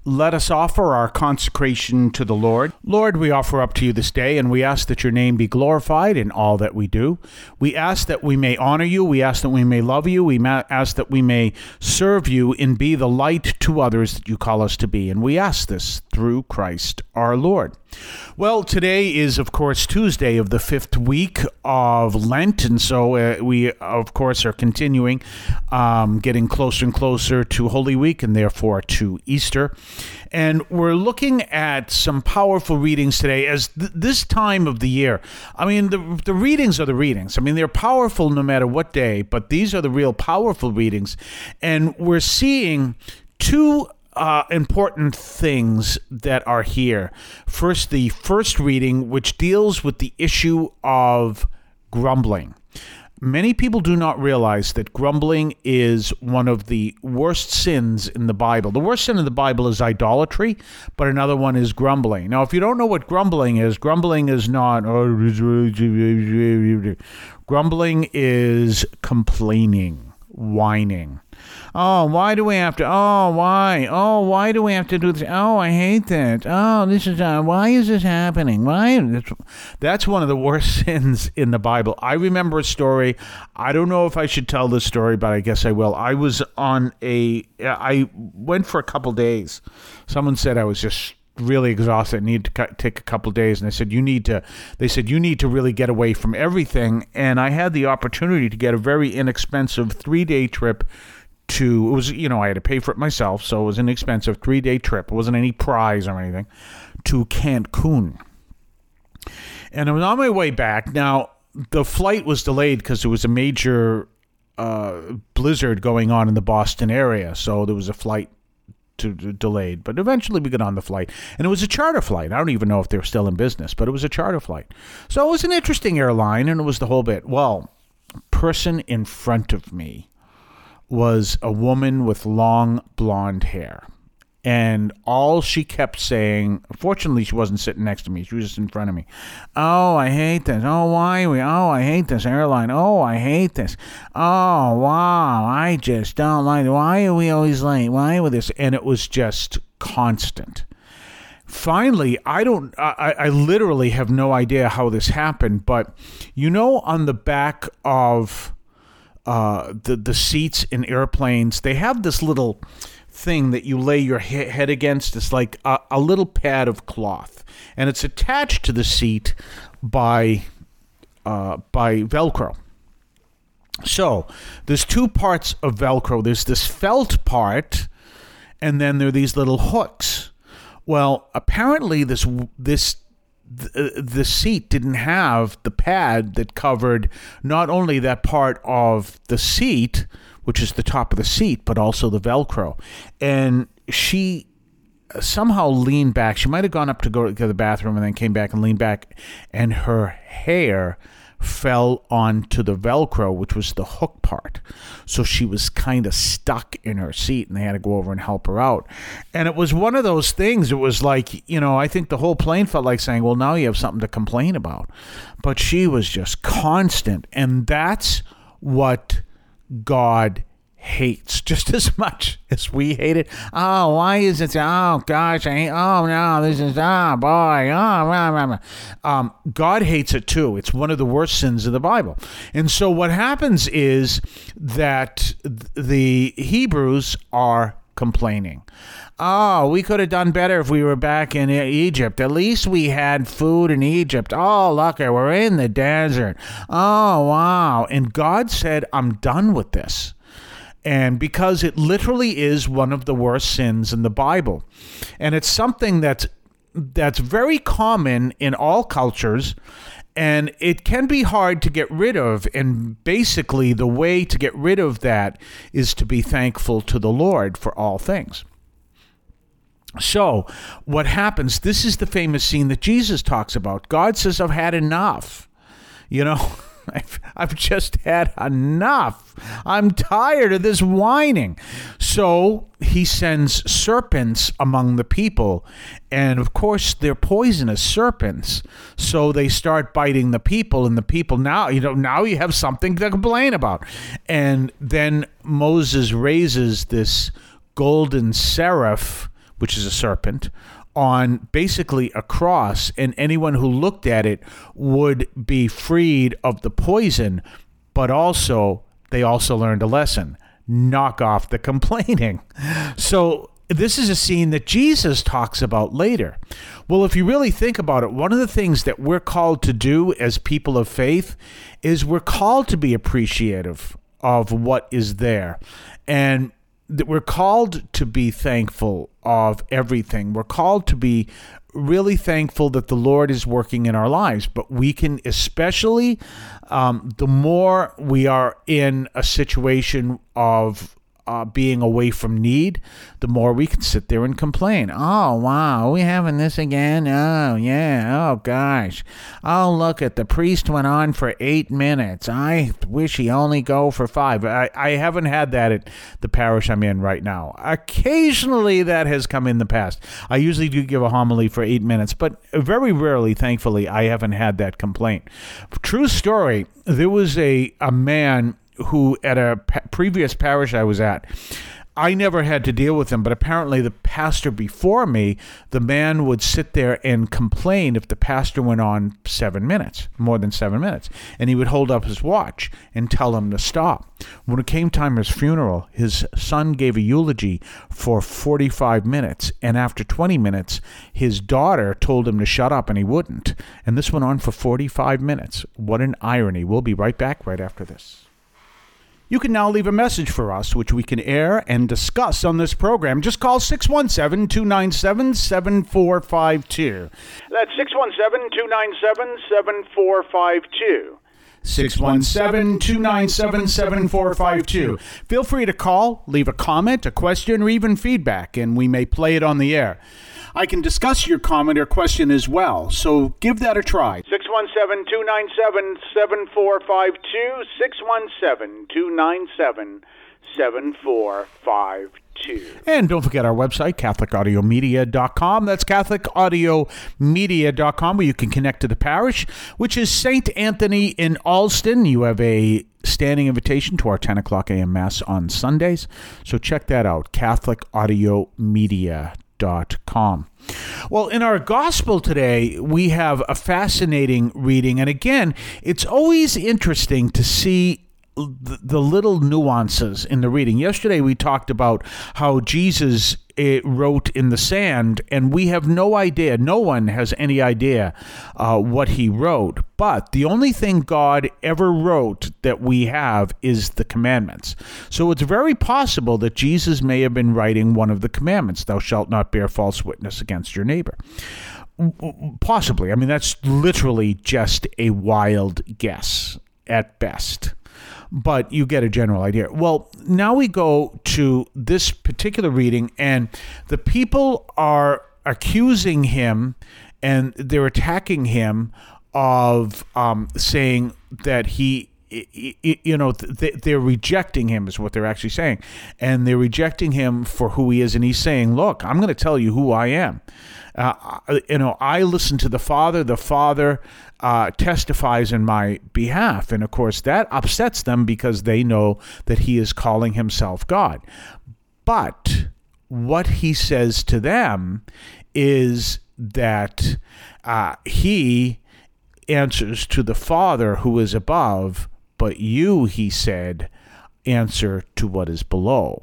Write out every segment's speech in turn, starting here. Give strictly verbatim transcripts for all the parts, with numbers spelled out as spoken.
Let us offer our consecration to the Lord. Lord, we offer up to you this day, and we ask that your name be glorified in all that we do. We ask that we may honor you. We ask that we may love you. We ma- ask that we may serve you and be the light to others that you call us to be. And we ask this through Christ our Lord. Well, today is, of course, Tuesday of the fifth week of Lent, and so uh, we, of course, are continuing, um, getting closer and closer to Holy Week, and therefore to Easter. And we're looking at some powerful readings today as th- this time of the year. I mean, the the readings are the readings. I mean, they're powerful no matter what day, but these are the real powerful readings. And we're seeing two Uh, important things that are here. First, the first reading, which deals with the issue of grumbling. Many people do not realize that grumbling is one of the worst sins in the Bible. The worst sin in the Bible is idolatry, but another one is grumbling. Now, if you don't know what grumbling is, grumbling is not... Grumbling is complaining, whining. Oh, why do we have to? Oh, why? Oh, why do we have to do this? Oh, I hate that. Oh, this is, uh, why is this happening? Why? That's, that's one of the worst sins in the Bible. I remember a story. I don't know if I should tell this story, but I guess I will. I was on a, I went for a couple days. Someone said I was just really exhausted, needed to cut, take a couple days, and I said, you need to, they said, you need to really get away from everything. And I had the opportunity to get a very inexpensive three-day trip to, it was, you know, I had to pay for it myself, so it was an expensive three-day trip. It wasn't any prize or anything, to Cancun. And I was on my way back. Now, the flight was delayed because there was a major uh, blizzard going on in the Boston area, so there was a flight to, to delayed. But eventually we got on the flight, and it was a charter flight. I don't even know if they're still in business, but it was a charter flight. So it was an interesting airline, and it was the whole bit. Well, person in front of me was a woman with long blonde hair. And all she kept saying, fortunately she wasn't sitting next to me, she was just in front of me. Oh, I hate this. Oh, why are we? Oh, I hate this airline. Oh, I hate this. Oh, wow, I just don't like it. Why are we always late? Why are we this? And it was just constant. Finally, I don't, I, I literally have no idea how this happened, but you know, on the back of Uh, the, the seats in airplanes, they have this little thing that you lay your he- head against. It's like a, a little pad of cloth, and it's attached to the seat by uh, by Velcro. So there's two parts of Velcro. There's this felt part, and then there are these little hooks. Well, apparently this this The, the seat didn't have the pad that covered not only that part of the seat, which is the top of the seat, but also the Velcro. And she somehow leaned back. She might have gone up to go to the bathroom and then came back and leaned back, and her hair fell onto the Velcro, which was the hook part. So she was kind of stuck in her seat, and they had to go over and help her out. And it was one of those things. It was like, you know, I think the whole plane felt like saying, well, now you have something to complain about. But she was just constant. And that's what God hates just as much as we hate it. Oh, why is it? Oh, gosh, I hate, oh, no, this is, oh, boy, oh, blah, blah, blah. Um, God hates it too. It's one of the worst sins of the Bible. And so what happens is that the Hebrews are complaining. Oh, we could have done better if we were back in Egypt. At least we had food in Egypt. Oh, look, we're in the desert. Oh, wow. And God said, I'm done with this. And because it literally is one of the worst sins in the Bible. And it's something that's that's very common in all cultures, and it can be hard to get rid of. And basically the way to get rid of that is to be thankful to the Lord for all things. So what happens, this is the famous scene that Jesus talks about. God says, I've had enough. You know, I've, I've just had enough. I'm tired of this whining. So he sends serpents among the people. And of course, they're poisonous serpents. So they start biting the people, and the people now, you know, now you have something to complain about. And then Moses raises this golden seraph, which is a serpent, on basically a cross, and anyone who looked at it would be freed of the poison, but also they also learned a lesson: knock off the complaining. So this is a scene that Jesus talks about later. Well, if you really think about it, one of the things that we're called to do as people of faith is we're called to be appreciative of what is there, and that we're called to be thankful of everything. We're called to be really thankful that the Lord is working in our lives, but we can especially, um, the more we are in a situation of Uh, being away from need, the more we can sit there and complain. Oh, wow, are we having this again? Oh, yeah, oh, gosh. Oh, look at the priest went on for eight minutes. I wish he only go for five. I, I haven't had that at the parish I'm in right now. Occasionally that has come in the past. I usually do give a homily for eight minutes, but very rarely, thankfully, I haven't had that complaint. True story, there was a, a man who at a pa- previous parish I was at, I never had to deal with him, but apparently the pastor before me, the man would sit there and complain if the pastor went on seven minutes, more than seven minutes, and he would hold up his watch and tell him to stop. When it came time for his funeral, his son gave a eulogy for forty-five minutes, and after twenty minutes, his daughter told him to shut up, and he wouldn't. And this went on for forty-five minutes. What an irony. We'll be right back right after this. You can now leave a message for us, which we can air and discuss on this program. Just call six one seven, two nine seven, seven four five two. That's six one seven, two nine seven, seven four five two. six one seven, two nine seven, seven four five two. Feel free to call, leave a comment, a question, or even feedback, and we may play it on the air. I can discuss your comment or question as well, so give that a try. six one seven, two nine seven, seven four five two, six one seven, two nine seven, seven four five two. And don't forget our website, Catholic Audio Media dot com. That's Catholic Audio Media dot com, where you can connect to the parish, which is Saint Anthony in Alston. You have a standing invitation to our ten o'clock a.m. Mass on Sundays, so check that out, Catholic Audio Media dot com. Well, in our gospel today, we have a fascinating reading. And again, it's always interesting to see the, the little nuances in the reading. Yesterday, we talked about how Jesus uh, wrote in the sand, and we have no idea. No one has any idea uh, what he wrote. But the only thing God ever wrote that we have is the commandments. So it's very possible that Jesus may have been writing one of the commandments. Thou shalt not bear false witness against your neighbor. Possibly. I mean, that's literally just a wild guess at best. But you get a general idea. Well, now we go to this particular reading, and the people are accusing him, and they're attacking him of um, saying that he, you know, they're rejecting him is what they're actually saying. And they're rejecting him for who he is. And he's saying, look, I'm going to tell you who I am. Uh, you know, I listen to the Father. The Father uh, testifies in my behalf. And, of course, that upsets them because they know that he is calling himself God. But what he says to them is that uh, he answers to the Father who is above, but you, he said, answer to what is below.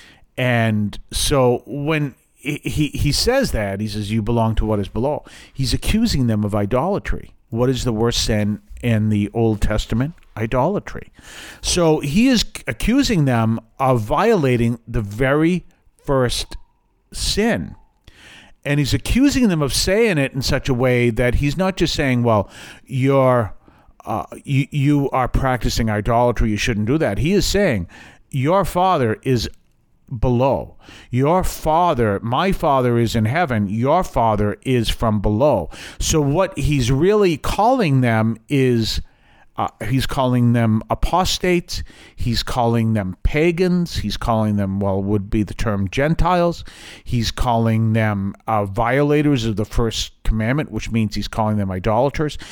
And so when he he says that, he says, you belong to what is below, he's accusing them of idolatry. What is the worst sin in the Old Testament? Idolatry. So he is accusing them of violating the very first sin. And he's accusing them of saying it in such a way that he's not just saying, well, you're, uh, you, you are practicing idolatry, you shouldn't do that. He is saying, your Father is below. Your Father, my Father is in heaven. Your Father is from below. So what he's really calling them is, uh, he's calling them apostates. He's calling them pagans. He's calling them, well, would be the term Gentiles. He's calling them uh, violators of the first commandment, which means he's calling them idolaters.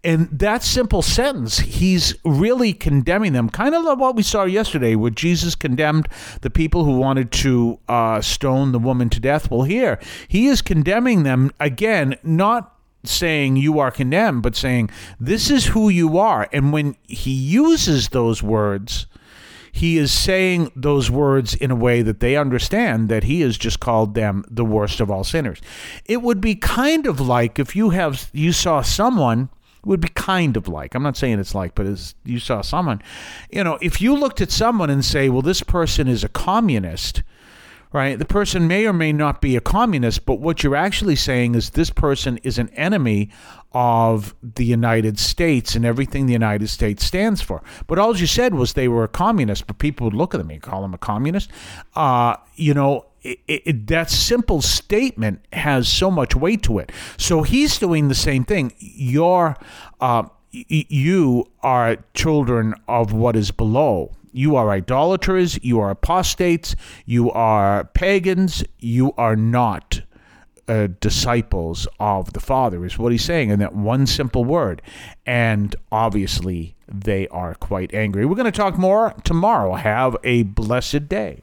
And that simple sentence, he's really condemning them, kind of like what we saw yesterday, where Jesus condemned the people who wanted to uh, stone the woman to death. Well, here, he is condemning them, again, not saying you are condemned, but saying this is who you are. And when he uses those words, he is saying those words in a way that they understand that he has just called them the worst of all sinners. It would be kind of like if you have you saw someone, it would be kind of like, I'm not saying it's like, but as you saw someone, you know, if you looked at someone and say, well, this person is a communist, right? The person may or may not be a communist, but what you're actually saying is this person is an enemy of the United States and everything the United States stands for. But all you said was they were a communist, but people would look at them and call them a communist. Uh, you know, it, it, that simple statement has so much weight to it. So he's doing the same thing. You're, uh, y- you are children of what is below. You are idolaters, you are apostates, you are pagans, you are not uh, disciples of the Father, is what he's saying in that one simple word. And obviously, they are quite angry. We're going to talk more tomorrow. Have a blessed day.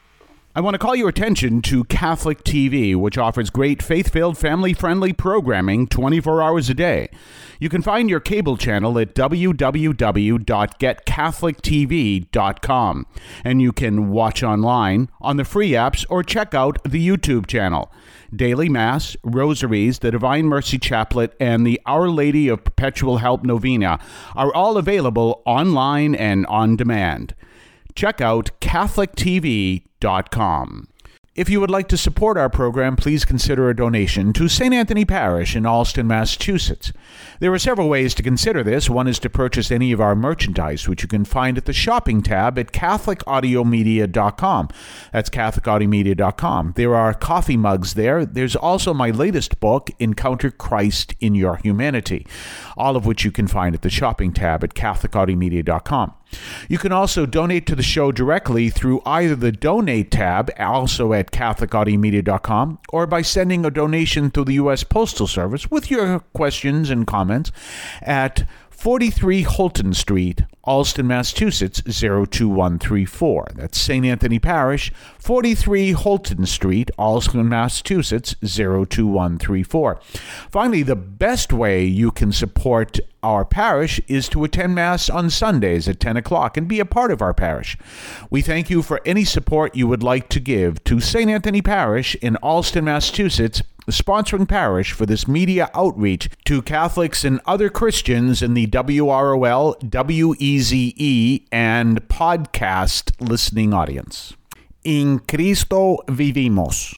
I want to call your attention to Catholic T V, which offers great faith-filled, family-friendly programming twenty-four hours a day. You can find your cable channel at w w w dot get catholic t v dot com, and you can watch online on the free apps or check out the YouTube channel. Daily Mass, Rosaries, the Divine Mercy Chaplet, and the Our Lady of Perpetual Help Novena are all available online and on demand. Check out catholic t v dot com. If you would like to support our program, please consider a donation to Saint Anthony Parish in Allston, Massachusetts. There are several ways to consider this. One is to purchase any of our merchandise, which you can find at the shopping tab at catholic audio media dot com. That's catholic audio media dot com. There are coffee mugs there. There's also my latest book, Encounter Christ in Your Humanity, all of which you can find at the shopping tab at catholic audio media dot com. You can also donate to the show directly through either the Donate tab, also at catholic audio media dot com, or by sending a donation through the U S Postal Service with your questions and comments at forty-three Holton Street, Allston, Massachusetts, zero two one three four. That's Saint Anthony Parish, forty-three Holton Street, Allston, Massachusetts, zero two one three four. Finally, the best way you can support our parish is to attend Mass on Sundays at ten o'clock and be a part of our parish. We thank you for any support you would like to give to Saint Anthony Parish in Allston, Massachusetts, the sponsoring parish for this media outreach to Catholics and other Christians in the W R O L, W E Z E, and podcast listening audience. In Cristo vivimos.